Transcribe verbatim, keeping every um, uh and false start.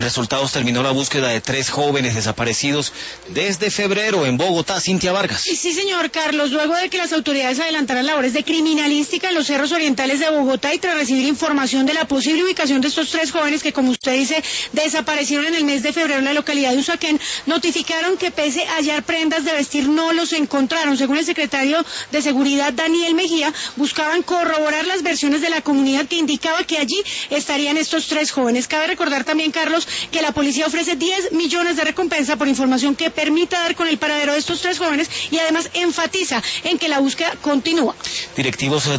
resultados terminó la búsqueda de tres jóvenes desaparecidos desde febrero en Bogotá. Cintia Vargas. Sí, sí, señor Carlos, luego de que las autoridades adelantaran labores de criminalística en los cerros orientales de Bogotá y tras recibir información de la posible ubicación de estos tres jóvenes que, como usted dice, desaparecieron en el mes de febrero en la localidad de Usaquén, notificaron que pese a hallar prendas de vestir no los encontraron. Según el secretario de Seguridad, Daniel Mejía, buscaban corroborar las versiones de la comunidad que indicaba que allí estarían estos tres jóvenes. Cabe recordar también, Carlos, que la policía ofrece diez millones de recompensa por información que permita dar con el paradero de estos tres jóvenes y además enfatiza en que la búsqueda continúa. Directivos